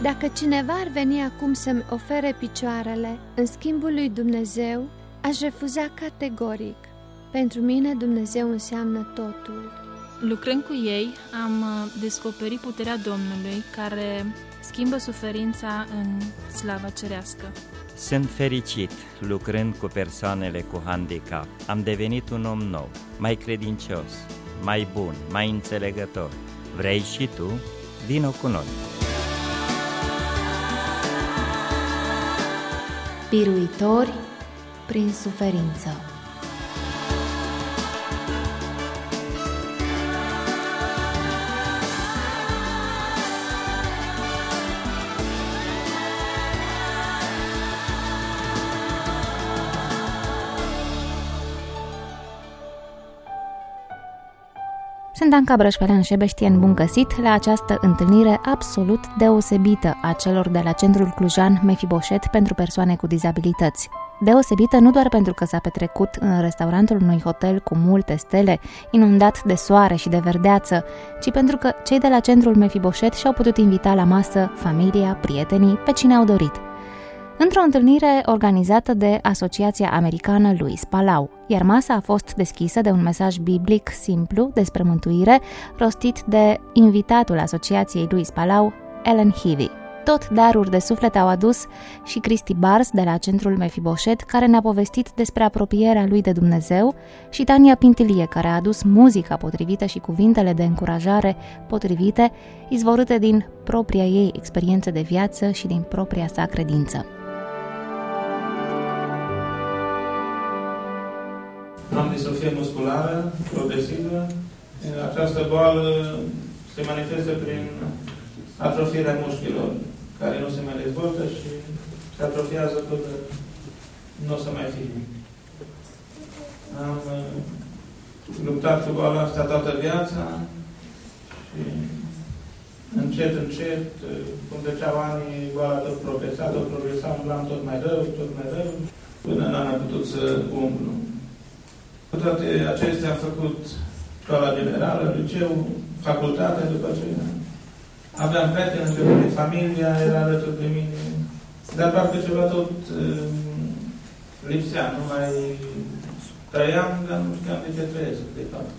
Dacă cineva ar veni acum să-mi ofere picioarele în schimbul lui Dumnezeu, aș refuza categoric. Pentru mine Dumnezeu înseamnă totul. Lucrând cu ei, am descoperit puterea Domnului care schimbă suferința în slava cerească. Sunt fericit lucrând cu persoanele cu handicap. Am devenit un om nou, mai credincios, mai bun, mai înțelegător. Vrei și tu? Vino cu noi! Biruitori prin suferință. Sunt Anca Brășpălean Șebeștien, bun găsit la această întâlnire absolut deosebită a celor de la Centrul Clujan Mefiboset pentru persoane cu dizabilități. Deosebită nu doar pentru că s-a petrecut în restaurantul unui hotel cu multe stele, inundat de soare și de verdeață, ci pentru că cei de la Centrul Mefiboset și-au putut invita la masă familia, prietenii, pe cine au dorit. Într-o întâlnire organizată de Asociația Americană Luis Palau, iar masa a fost deschisă de un mesaj biblic simplu despre mântuire, rostit de invitatul Asociației Luis Palau, Ellen Heavy. Tot daruri de suflet au adus și Cristi Bars de la Centrul Mefiboset, care ne-a povestit despre apropierea lui de Dumnezeu, și Tania Pintilie, care a adus muzica potrivită și cuvintele de încurajare potrivite, izvorâte din propria ei experiență de viață și din propria sa credință. Am distrofie musculară progresivă. Această boală se manifestă prin atrofierea mușchilor, care nu se mai dezvoltă și se atrofiază până nu o să mai fie. Am luptat cu boala asta toată viața și încet, cum treceau anii, boala tot progresa, umblam tot mai rău, până n-am mai putut să umblu. Cu toate acestea am făcut școala generală, liceu, facultatea după aceea. Aveam prieteni, de familia era alături de mine, dar parcă ceva tot lipsea, nu mai trăiam, dar nu știam de ce trăiesc, de fapt.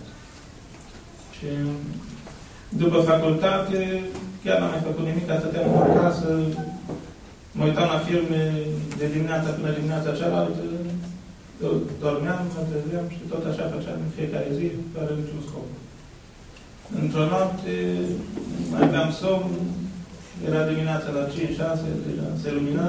Și după facultate, chiar n-am mai făcut nimic, stăteam acasă, mă uitam la filme de dimineața până dimineața cealaltă, dormeam, mă trezeam și tot așa făceam în fiecare zi, fără niciun scop. Într-o noapte mai aveam somn, era dimineața la 5-6, deja se lumina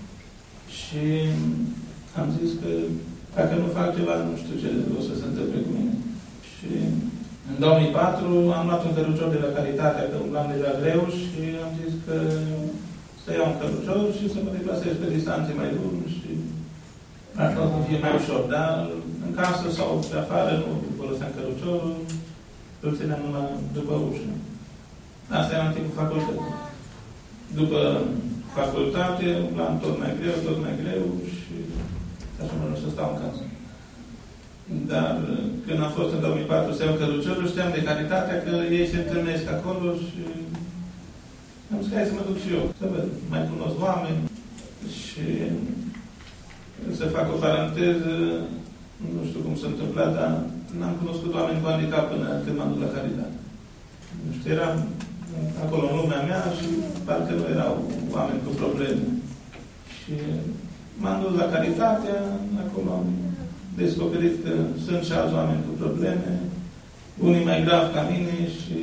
și am zis că dacă nu fac ceva, nu știu ce o să se întâmple cu mine. Și în 2004 am luat un cărucior de la Caritatea, că umblam deja greu și am zis că să iau un cărucior și să mă deplasez pe distanțe mai lungi și așa o să fie mai ușor. Dar în casă sau pe afară nu foloseam căruciorul, îl țineam numai după ușă. Asta era în timpul facultății. După facultate, umblam tot mai greu și așa mă rog să stau în casă. Dar când am fost în 2004 să iau căruciorul, știam de Caritatea că ei se întâlnesc acolo și am zis că hai să mă duc și eu, să văd, mai cunosc oameni și să fac o paranteză, nu știu cum s-a întâmplat, dar n-am cunoscut oameni cu handicap până când m-am dus la Caritate. Nu știu, eram acolo în lumea mea și parcă nu erau oameni cu probleme. Și m-am dus la Caritatea, acolo am descoperit că sunt și alți oameni cu probleme, unii mai grav ca mine și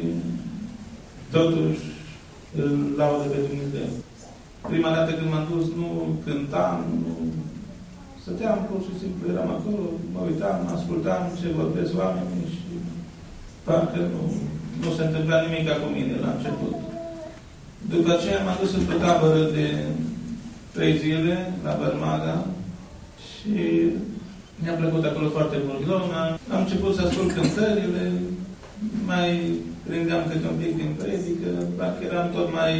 totuși îl laudă pe Dumnezeu. Prima dată când m-am dus, nu cântam, nu stăteam pur și simplu, eram acolo, mă uitam, ascultam ce vorbesc oamenii și parcă nu se întâmpla nimic cu mine la început. După aceea m-am dus într-o tabără de 3 zile la Bărmaga și mi-a plăcut acolo foarte mult zona. Am început să ascult cântările, mai prindeam câte un pic din predică, parcă eram tot mai...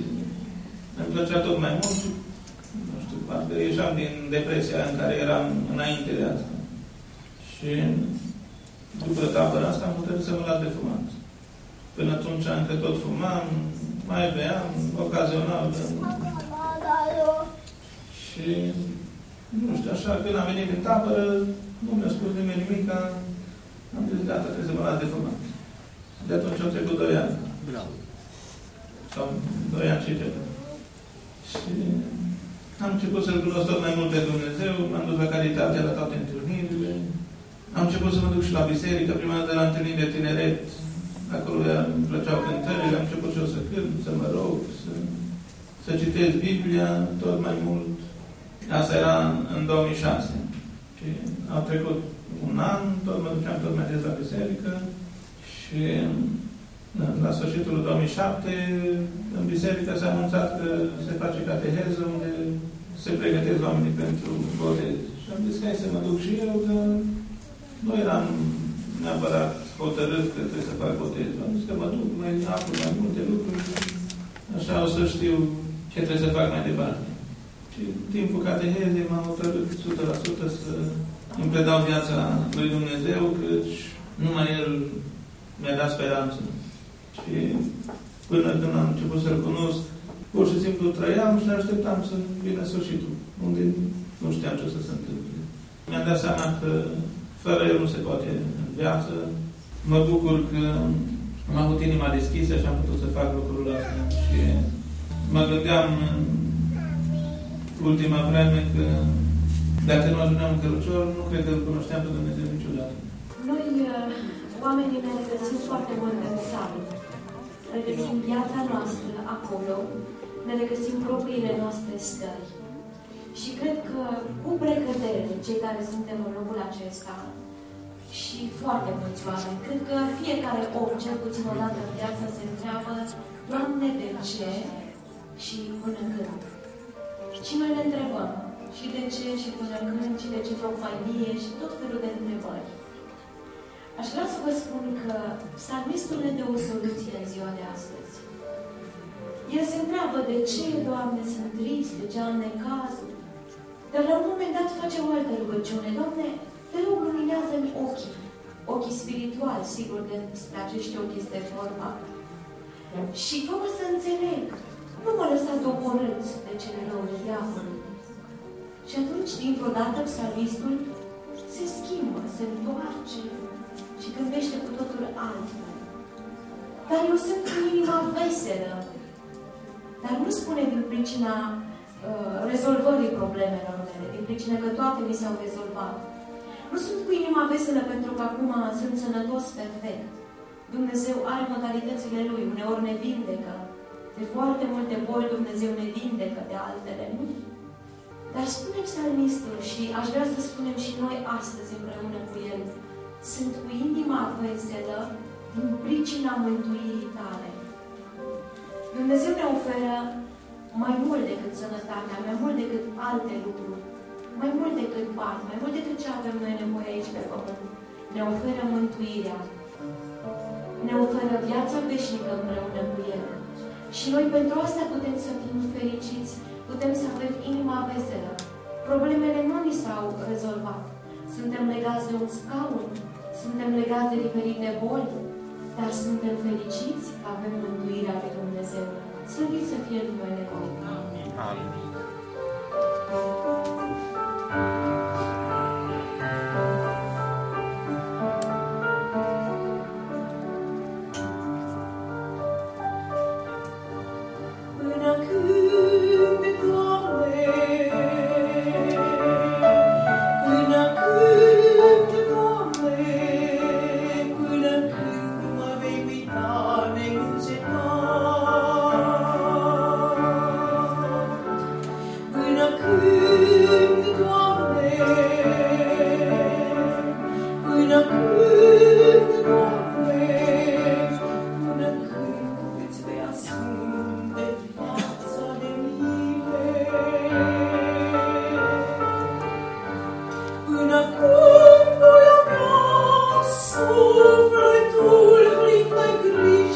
îmi plăcea tot mai mult. Nu știu, parcă ieșeam din depresia în care eram înainte de asta. Și după tabăra asta am hotărât să mă las de fumat. Până atunci încă tot fumam, mai beam, ocazional. Și, nu știu, așa, când am venit din tabără, nu mi-a spus nimeni nimic, am zis, gata, trebuie să mă las de fumat. De atunci au trecut 2 ani. Bravo. Sau 2 ani și ceva. Și am început să-L cunosc tot mai mult pe Dumnezeu, m-am dus la caritate, la toate întâlnirile. Am început să mă duc și la biserică, prima dată la întâlniri de tineret, acolo îmi plăceau cântările, am început și eu să cânt, să mă rog, să citesc Biblia tot mai mult. Asta era în 2006. Și a trecut un an, tot mă duceam tot mai des la biserică și la sfârșitul 2007 în biserică s-a anunțat că se face cateheză unde se pregătesc oamenii pentru botez. Și am zis că hai să mă duc și eu, că nu eram neapărat hotărât că trebuie să fac botezul. Am zis că mă duc, mai aflu mai multe lucruri, așa o să știu ce trebuie să fac mai departe. Și în timpul catehezei m-am hotărât 100% să îmi predau viața lui Dumnezeu, căci numai El mi-a dat speranță. Și până când am început să-L cunosc, pur și simplu trăiam și așteptam să vină sfârșitul, unde nu știam ce o să se întâmple. Mi-am dat seama că fără El nu se poate în viață. Mă bucur că am avut inima deschisă și am putut să fac lucrurile astea. Și mă gândeam în ultima vreme că dacă nu ajungeam în cărucior, nu cred că îl cunoșteam pe Dumnezeu niciodată. Noi, oamenii, ne regăsim foarte mult în sală. Regăsim viața noastră acolo, ne regăsim propriile noastre stări. Și cred că, cu precădere, cei care suntem în locul acesta, și foarte mulți oameni, cred că fiecare om, cel puțin o dată în viață, se întreabă, Doamne, de ce și până când? Și noi ne întrebăm, și de ce, și până când, și de ce tocmai mie, și tot felul de întrebări. Aș vrea să vă spun că psalmistul ne dă o soluție în ziua de astăzi. El se întreabă de ce, Doamne, sunt trist, de ce am necazuri. Dar la un moment dat face o altă rugăciune. Doamne, te rog, luminează-mi ochii spirituali, sigur că despre acești ochi este vorba. Și fă-mă să înțeleg. Nu mă lăsa doborât de cele rău de diavolul. Și atunci, dintr-o dată, psalmistul se schimbă, se întoarce și gândește cu totul altfel. Dar eu sunt cu inima veselă. Dar nu spune din pricina rezolvării problemelor mele, din pricina că toate mi s-au rezolvat. Nu sunt cu inima veselă pentru că acum sunt sănătos perfect. Dumnezeu are modalitățile Lui, uneori ne vindecă. De foarte multe boli Dumnezeu ne vindecă, de altele nu. Dar spune psalmistul și aș vrea să spunem și noi astăzi împreună cu El, sunt cu inima veselă din pricina mântuirii tale. Dumnezeu ne oferă mai mult decât sănătatea, mai mult decât alte lucruri, mai mult decât bani, mai mult decât ce avem noi nevoie aici pe pământ. Ne oferă mântuirea. Ne oferă viața veșnică împreună cu El. Și noi pentru asta putem să fim fericiți, putem să avem inima veselă. Problemele nu ni s-au rezolvat. Suntem legați de un scaun, suntem legați de diferite boli, dar suntem fericiți că avem mântuirea lui Dumnezeu. Slăvit să fie numele Lui. Amin. Amin. Sufletul plin de griji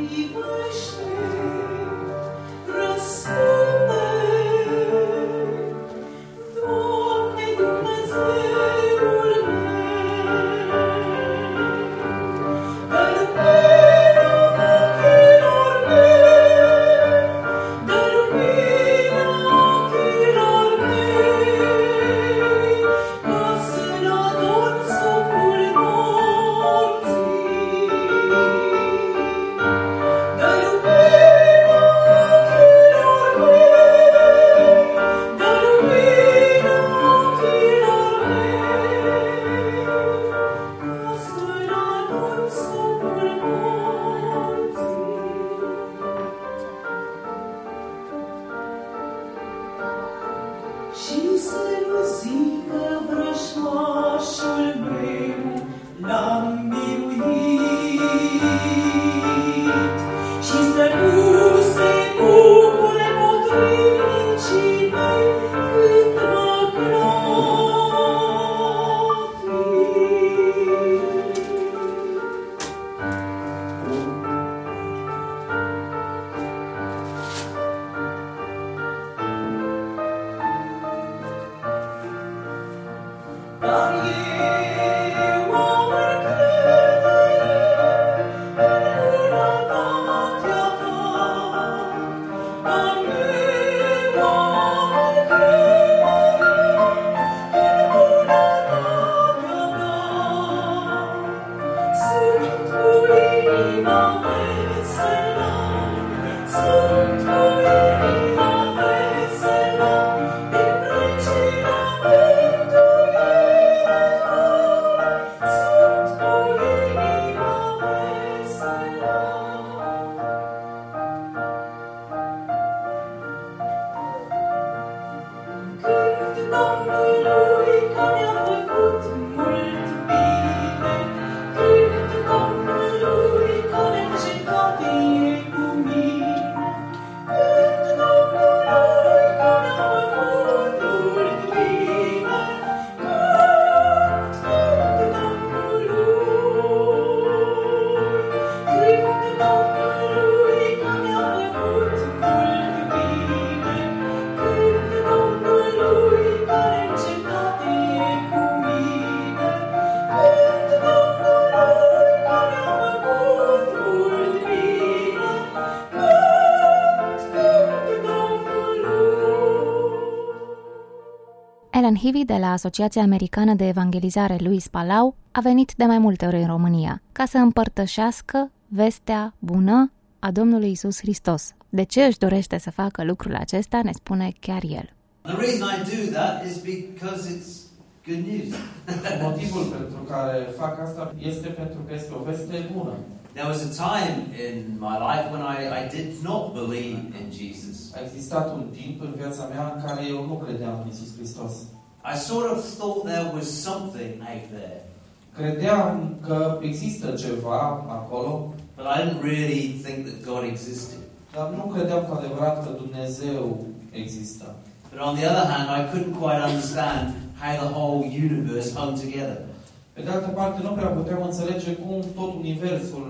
Ellen Heavy de la Asociația Americană de Evangelizare Luis Palau a venit de mai multe ori în România ca să împărtășească vestea bună a Domnului Iisus Hristos. De ce își dorește să facă lucrul acesta, ne spune chiar el. The reason I do that is because it's good news. Motivul pentru care fac asta este pentru că este o veste bună. There was a time in my life when I did not believe in Jesus. A existat un timp în viața mea în care eu nu credeam în Iisus Hristos. I sort of thought there was something out there. Credeam că există ceva acolo, but I didn't really think that God existed. Dar nu credeam cu adevărat că Dumnezeu există. But on the other hand, I couldn't quite understand how the whole universe hung together. Pe de altă parte, nu prea puteam înțelege cum tot universul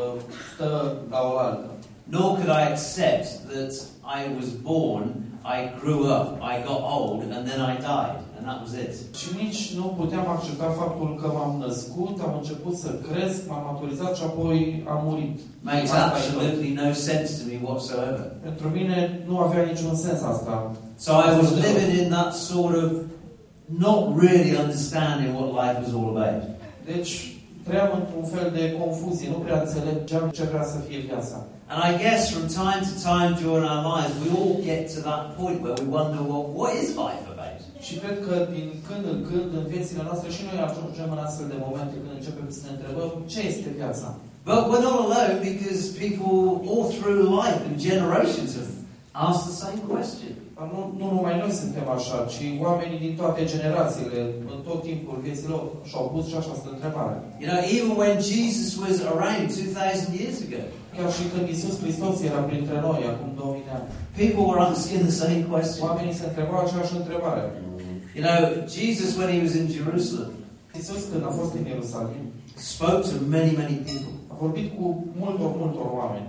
stă la oaltă. Nor could I accept that I was born, I grew up, I got old, and then I died, and that was it. Și nici nu puteam accepta faptul că m-am născut, am început să cresc, m-am maturizat și apoi am murit. Makes absolutely no sense to me whatsoever. Pentru mine nu avea niciun sens asta. So I was living in that sort of not really understanding what life was all about. Deci trăiam într-un fel de confuzie, nu prea înțelegeam ce vrea să fie viața. And I guess from time to time during our lives we all get to that point where we wonder, well, what is life about? Și cred că din când în când în viețile noastre și noi ajungem în astfel de momente când începem să ne întrebăm ce este viața. But we're not alone because people all through life and generations have asked the same question. Nu numai noi suntem așa, ci oamenii din toate generațiile, în tot timpul vieților, și-au pus și această întrebare. You know, even when Jesus was around 2000 years ago, chiar și când Iisus Hristos era printre noi, acum 2000 de ani, people were asking the same question. Oamenii se întrebau aceeași întrebare. You know, Jesus, when he was in Jerusalem, Iisus, când a fost în Ierusalim, spoke to many, many people. a vorbit cu multor oameni.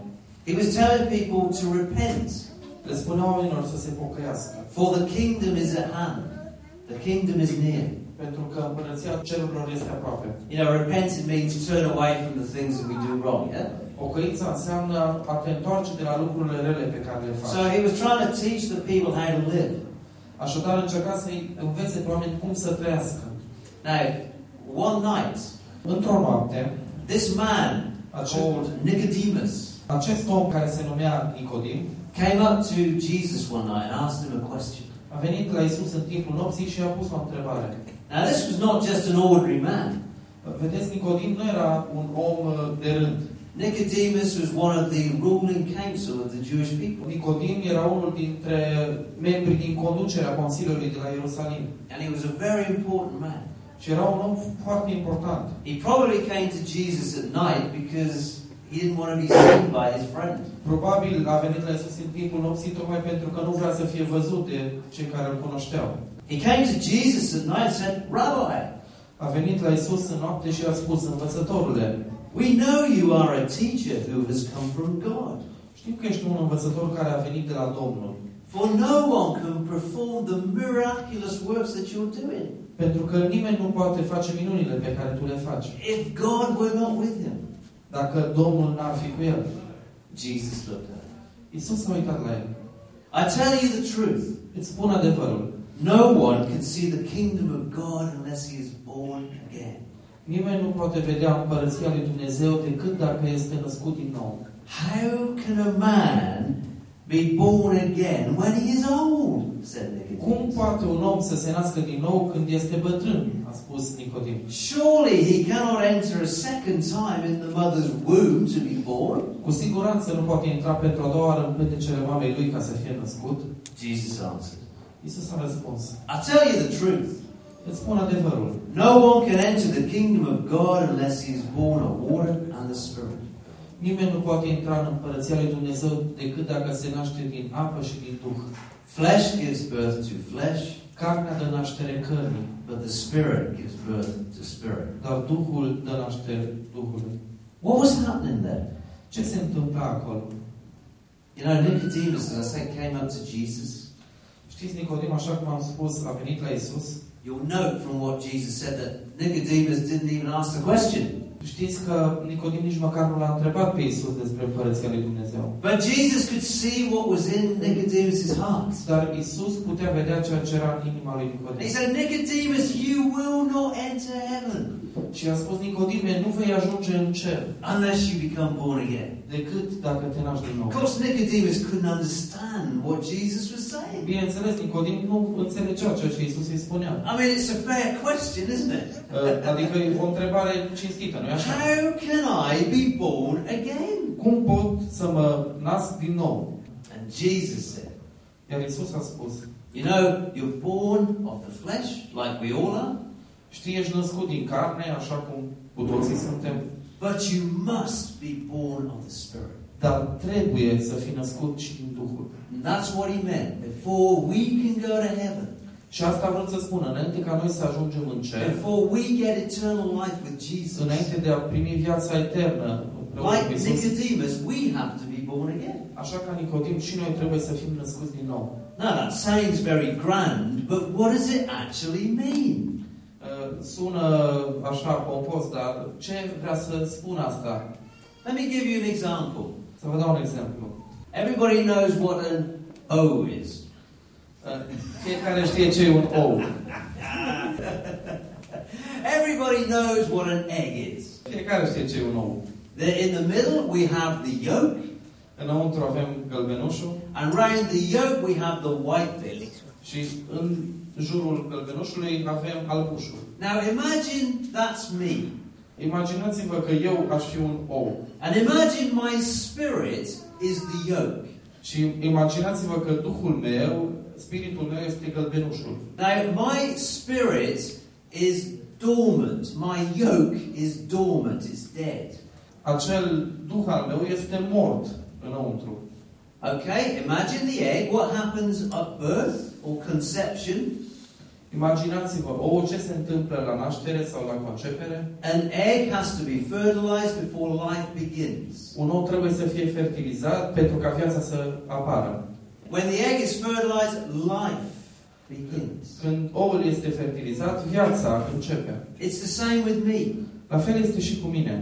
He was telling people to repent. Le spunea oamenilor să se pocăiască. For the kingdom is at hand. The kingdom is near. Pentru că împărăția cerurilor este aproape. You know, repent means turn away from the things that we do wrong, yeah? Pocăința înseamnă a te întoarce de la lucrurile rele pe care le faci. So he was trying to teach the people how to live. Așadar încerca să-i învețe pe oameni cum să trăiască. Now, one night, Într-o noapte, this man called Nicodemus acest om care se numea Nicodim came up to Jesus one night and asked him a question. a venit la Iisus în timpul nopții și i-a pus o întrebare. Now, this was not just an ordinary man. Vedeți, Nicodim nu era un om de rând. Nicodemus was one of the ruling council of the Jewish people. Nicodim era unul dintre membrii din conducerea Consiliului de la Ierusalim. And he was a very important man. Și era un om foarte important. He probably came to Jesus at night because he didn't want to be seen by his friends. Probabil a venit la Iisus în timpul nopții tocmai pentru că nu vrea să fie văzut de cei care îl cunoșteau. He came to Jesus at night and said, Rabbi, A venit la Iisus în noapte și a spus, învățătorule, we know you are a teacher who has come from God. știm că ești un învățător care a venit de la Domnul. For no one can perform the miraculous works that you're doing Pentru că nimeni nu poate face minunile pe care tu le faci. if God were not with him. Dacă Domnul n-ar fi cu el. Jesus looked at him. Iisus s-a uitat la el. I tell you the truth. Îți spun adevărul. No one can see the kingdom of God unless he is born again. Nimeni nu poate vedea împărăția lui Dumnezeu decât dacă este născut din nou. How can a man be born again when he is old? Said Cum Nicodemus. poate un om să se nască din nou când este bătrân? A spus Nicodim. Surely he cannot enter a second time in the mother's womb to be born. Cu siguranță nu poate intra pentru a doua oară în pântecele mamei lui ca să fie născut. Jesus answered, Iisus a răspuns. I tell you the truth. Îți spun adevărul. No one can enter the kingdom of God unless he is born of water and the Spirit. Nimeni nu poate intra în împărăția lui Dumnezeu decât dacă se naște din apă și din Duh. Flesh gives birth to flesh, Carnea dă naștere cărnii, but the Spirit gives birth to spirit. dar Duhul dă naștere Duhului. What was happening there? Ce se întâmplă acolo? You know, Nicodemus, as I say, came up to Jesus. Știți, Nicodim, așa cum am spus, a venit la Iisus. You'll note from what Jesus said that Nicodemus didn't even ask the question. Știți că Nicodim nici măcar nu l-a întrebat pe Iisus despre împărăția lui Dumnezeu. But Jesus could see what was in Nicodemus' heart. Dar Iisus putea vedea ceea ce era în inima lui He Nicodim. said, Nicodemus, you will not enter heaven Și a spus, Nicodime, nu vei ajunge în cer unless you become born again. decât dacă te naști din nou. Of course, Nicodemus couldn't understand what Jesus was saying. Bineînțeles, Nicodim nu înțelegea ceea ce Iisus îi spunea. I mean, it's a fair question, isn't it? Adică e o întrebare cinstită, nu-i așa? How can I be born again? Cum pot să mă nasc din nou? And Jesus said, Iar Iisus a spus, you know, you're born of the flesh, like we all are, știi, ești născut din carne, așa cum cu toții suntem, but you must be born of the Spirit. dar trebuie să fii născut și din Duhul. And that's what he meant. Before we can go to heaven, Și asta vreau să spun, înainte ca noi să ajungem în cer, before we get eternal life with Jesus, înainte de a primi viața eternă împreună cu like Iisus, Nicodemus, we have to be born again. așa ca Nicodim și noi trebuie să fim născuți din nou. Now that sounds very grand, but what does it actually mean? Sună așa pompos, dar ce vrea să spun asta? Let me give you an example. Să vă dau un exemplu. Everybody knows what an O is. Fiecare știe ce e un ou. Everybody knows what an egg is. Fiecare știe ce e un ou. In the middle we have the yolk, Înăuntru avem gălbenușul and round the yolk we have the white bit. și în jurul gălbenușului avem albușul. Now imagine that's me. Imaginați-vă că eu aș fi un ou. And imagine my spirit is the yolk. Și imaginați-vă că Duhul meu, spiritul meu este gălbenușul. Now my spirit is dormant. My yoke is dormant. It's dead. Acel Duh al meu este mort înăuntru. Okay, imagine the egg. What happens at birth or conception? Imaginați-vă, ce se întâmplă la naștere sau la concepere? An egg has to be fertilized before life begins. Un ou trebuie să fie fertilizat pentru ca viața să apară. When the egg is fertilized, life begins. Când oul este fertilizat, viața începe. It's the same with me. La fel este și cu mine.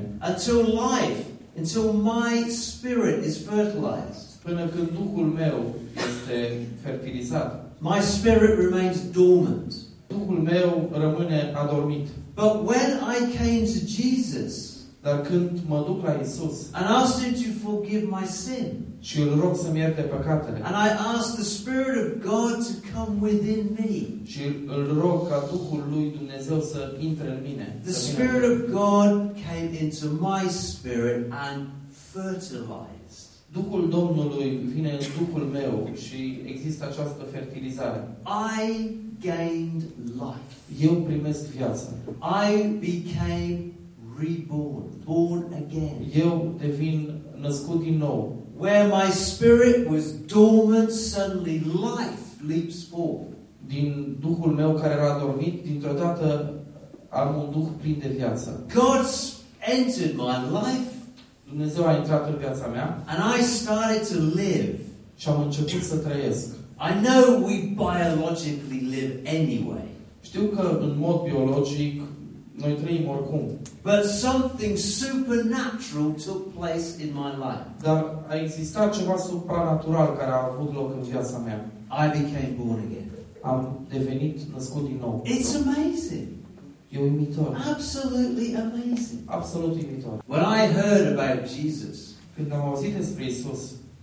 Until my spirit is fertilized. Până când Duhul meu este fertilizat. My spirit remains dormant. Duhul meu rămâne adormit. But when I came to Jesus, dar când mă duc la Isus and asked him to forgive my sin, și îl rog să-mi ierte păcatele, and I asked the Spirit of God to come within me, și îl rog ca Duhul lui Dumnezeu să intre în mine, the Spirit of God came into my spirit and fertilized. Duhul Domnului vine în Duhul meu și există această fertilizare. I gained life. Eu primesc viață. I became reborn, born again. Eu devin născut din nou. Where my spirit was dormant, suddenly life leaps forth. Din Duhul meu care era adormit, dintr-o dată am un Duh plin de viață. God's entered my life. Dumnezeu a intrat în viața mea. And I started to live. Și am început să trăiesc. I know we biologically live anyway. Știu că în mod biologic noi trăim oricum. But something supernatural took place in my life. Dar a existat ceva supranatural care a avut loc în viața mea. I became born again. Am devenit născut din nou. It's amazing. E uimitor. Absolutely amazing. Absolut uimitor. When I heard about Jesus, când am auzit despre Isus,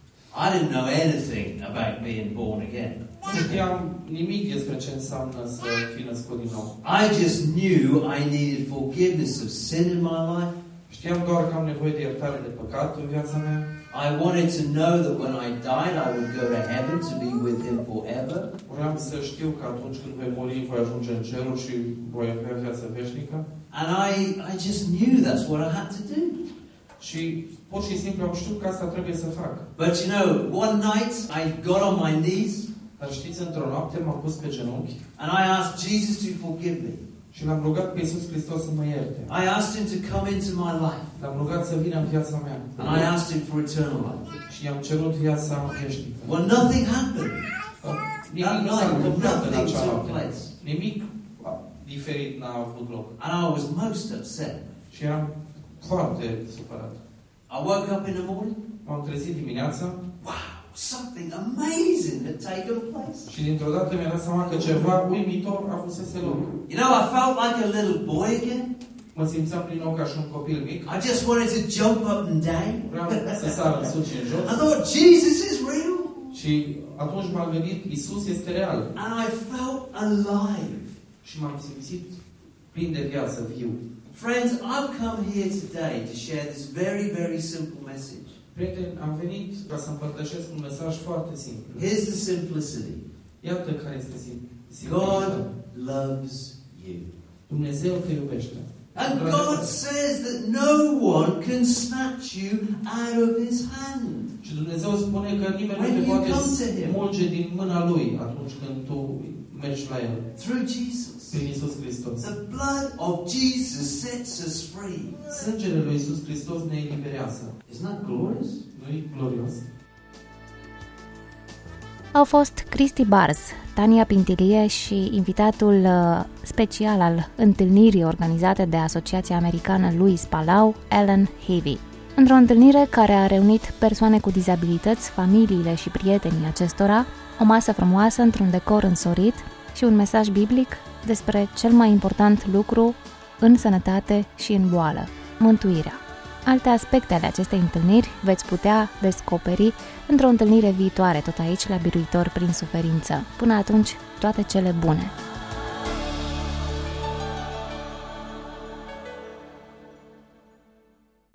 I didn't know anything about being born again. Nu știam nimic despre ce înseamnă să fii născut din nou. I just knew I needed forgiveness of sin in my life. Știam doar că am nevoie de iertare de păcat în viața mea. I wanted to know that when I died, I would go to heaven to be with Him forever. Vreau să știu că atunci când voi muri, voi ajunge în cerul și voi avea viața veșnică. And I just knew that's what I had to do. Și pur și simplu am știut că asta trebuie să fac. But you know, one night I got on my knees. Dar știți, într-o noapte m-am pus pe genunchi. And I asked Jesus to forgive me. Și l-am rugat pe Iisus Hristos să mă ierte. I asked Him to come into my life. L-am rugat să vină în viața mea. And I asked Him for eternal life. Și i-am cerut viața veșnică. Well, nothing happened. Nimic nu s-a întâmplat în acea took noapte. place. Nimic diferit n-a avut loc. And I was most upset. Și eram foarte supărat. I woke up in the morning. M-am trezit dimineața. Wow, something amazing had taken place. Și dintr-o dată mi-am dat seama că ceva uimitor a avusese loc. You know, I felt like a little boy again. Mă simțeam din nou ca și un copil mic. I just wanted to jump up and down. Vreau să sar în sus și în jos. I thought, Jesus is real. Și atunci m-am gândit, Isus este real. And I felt alive. Și m-am simțit plin de viață, viu. Friends, I've come here today to share this very, very simple message. Prieteni, am venit ca să împărtășesc un mesaj foarte simplu. Here's the simplicity. Iată care este simplitatea. God loves you. Dumnezeu te iubește. And God says that no one can snatch you out of His hand. Și Dumnezeu spune că nimeni nu te poate smulge din mâna Lui atunci când tu mergi la El. Through Jesus. Prin Iisus Hristos. The blood of Jesus sets us free. Sângele lui Iisus Hristos ne eliberează. Isn't that glorious? Nu-i glorios? Au fost Cristi Bars, Tania Pintilie și invitatul special al întâlnirii organizate de Asociația Americană Luis Palau, Alan Heavy. Într-o întâlnire care a reunit persoane cu dizabilități, familiile și prietenii acestora, o masă frumoasă într-un decor însorit și un mesaj biblic despre cel mai important lucru în sănătate și în boală, mântuirea. Alte aspecte ale acestei întâlniri veți putea descoperi într-o întâlnire viitoare, tot aici la Biruitor prin Suferință. Până atunci, toate cele bune!